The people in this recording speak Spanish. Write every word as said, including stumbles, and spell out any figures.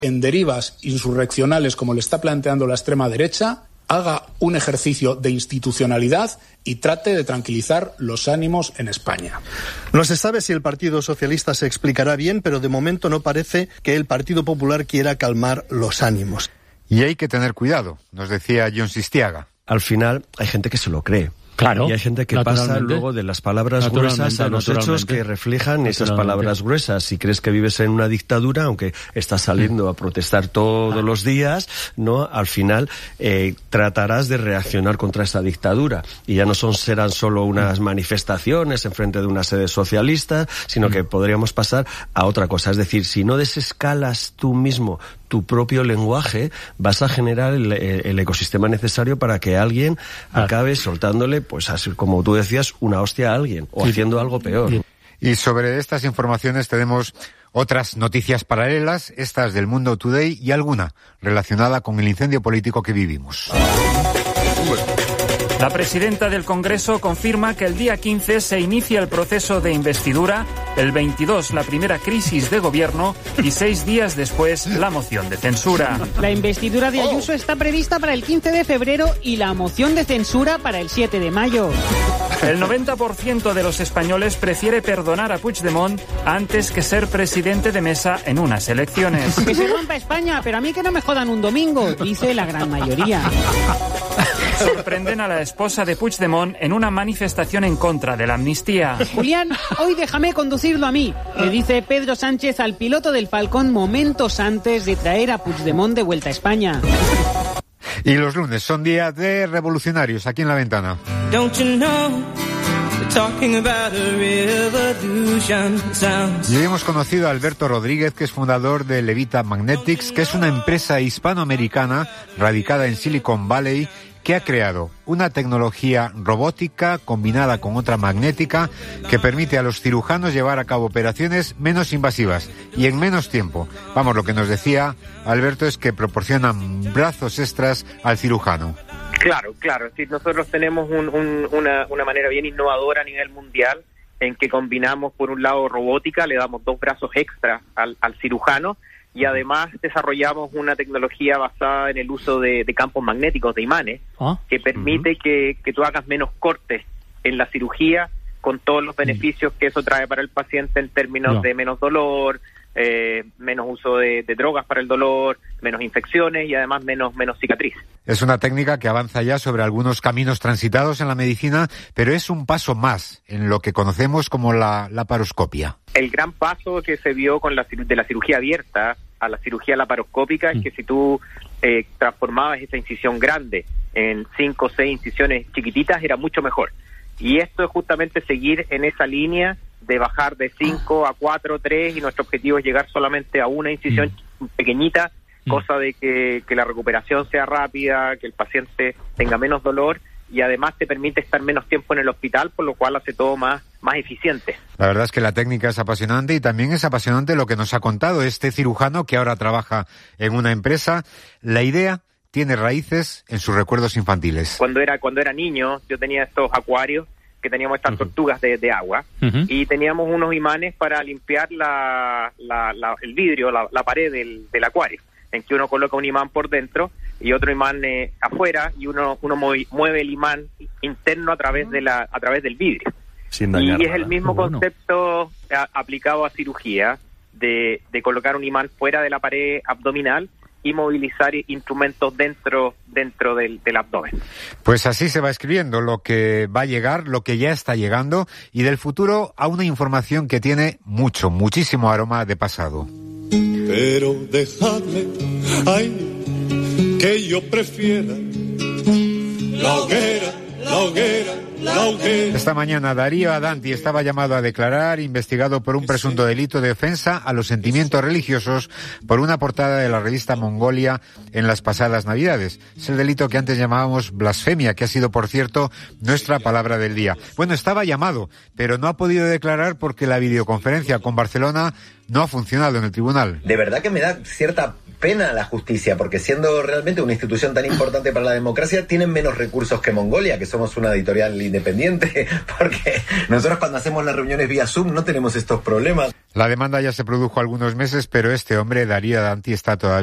en derivas insurreccionales como le está planteando la extrema derecha, haga un ejercicio de institucionalidad y trate de tranquilizar los ánimos en España. No se sabe si el Partido Socialista se explicará bien, pero de momento no parece que el Partido Popular quiera calmar los ánimos. Y hay que tener cuidado, nos decía John Sistiaga. Al final hay gente que se lo cree. Claro, y hay gente que pasa luego de las palabras gruesas a los hechos que reflejan esas palabras gruesas. Si crees que vives en una dictadura, aunque estás saliendo a protestar todos los días, no, al final eh, tratarás de reaccionar contra esa dictadura. Y ya no son serán solo unas manifestaciones en frente de una sede socialista, sino que podríamos pasar a otra cosa. Es decir, si no desescalas tú mismo tu propio lenguaje, vas a generar el, el ecosistema necesario para que alguien acabe soltándole, pues así como tú decías, una hostia a alguien o haciendo algo peor. Y sobre estas informaciones tenemos otras noticias paralelas, estas del Mundo Today y alguna relacionada con el incendio político que vivimos. La presidenta del Congreso confirma que el día quince se inicia el proceso de investidura, el veintidós la primera crisis de gobierno y seis días después la moción de censura. La investidura de Ayuso está prevista para el quince de febrero y la moción de censura para el siete de mayo. El noventa por ciento de los españoles prefiere perdonar a Puigdemont antes que ser presidente de mesa en unas elecciones. Que se rompa España, pero a mí que no me jodan un domingo, dice la gran mayoría. Sorprenden a la esposa de Puigdemont en una manifestación en contra de la amnistía. Julián, hoy déjame conducirlo a mí, le dice Pedro Sánchez al piloto del Falcón momentos antes de traer a Puigdemont de vuelta a España. Y los lunes son días de revolucionarios aquí en La Ventana. Don't you know? Y hoy hemos conocido a Alberto Rodríguez, que es fundador de Levita Magnetics, que es una empresa hispanoamericana radicada en Silicon Valley, que ha creado una tecnología robótica combinada con otra magnética que permite a los cirujanos llevar a cabo operaciones menos invasivas y en menos tiempo. Vamos, lo que nos decía Alberto es que proporcionan brazos extras al cirujano. Claro, claro. Es decir, nosotros tenemos un, un, una, una manera bien innovadora a nivel mundial en que combinamos, por un lado, robótica, le damos dos brazos extra al, al cirujano, y además desarrollamos una tecnología basada en el uso de, de campos magnéticos, de imanes, ¿Ah? que permite uh-huh. que, que tú hagas menos cortes en la cirugía, con todos los beneficios que eso trae para el paciente en términos no. de menos dolor, eh, menos uso de, de drogas para el dolor, menos infecciones y además menos, menos cicatriz. Es una técnica que avanza ya sobre algunos caminos transitados en la medicina, pero es un paso más en lo que conocemos como la laparoscopia. El gran paso que se vio con la, de la cirugía abierta a la cirugía laparoscópica mm. es que si tú eh, transformabas esa incisión grande en cinco o seis incisiones chiquititas, era mucho mejor. Y esto es justamente seguir en esa línea de bajar de cinco a cuatro, tres, y nuestro objetivo es llegar solamente a una incisión mm. pequeñita, mm. cosa de que, que la recuperación sea rápida, que el paciente tenga menos dolor, y además te permite estar menos tiempo en el hospital, por lo cual hace todo más, más eficiente. La verdad es que la técnica es apasionante, y también es apasionante lo que nos ha contado este cirujano que ahora trabaja en una empresa. La idea tiene raíces en sus recuerdos infantiles. Cuando era, cuando era niño, yo tenía estos acuarios que teníamos estas uh-huh. tortugas de, de agua, uh-huh. y teníamos unos imanes para limpiar la, la, la, el vidrio, la, la pared del, del acuario, en que uno coloca un imán por dentro y otro imán eh, afuera, y uno uno mueve el imán interno a través de la a través del vidrio. Sin dañar y es el mismo bueno. concepto a, aplicado a cirugía, de, de colocar un imán fuera de la pared abdominal y movilizar instrumentos dentro dentro del, del abdomen. Pues así se va escribiendo lo que va a llegar, lo que ya está llegando, y del futuro a una información que tiene mucho, muchísimo aroma de pasado. Pero dejadme, ay, que yo prefiera la hoguera, la hoguera, la hoguera. Esta mañana Darío Adanti estaba llamado a declarar, investigado por un presunto delito de ofensa a los sentimientos religiosos por una portada de la revista Mongolia en las pasadas Navidades. Es el delito que antes llamábamos blasfemia, que ha sido, por cierto, nuestra palabra del día. Bueno, estaba llamado, pero no ha podido declarar porque la videoconferencia con Barcelona no ha funcionado en el tribunal. De verdad que me da cierta pena la justicia, porque siendo realmente una institución tan importante para la democracia, tienen menos recursos que Mongolia, que somos una editorial independiente, porque nosotros cuando hacemos las reuniones vía Zoom no tenemos estos problemas. La demanda ya se produjo algunos meses, pero este hombre, Darío Danti, está todavía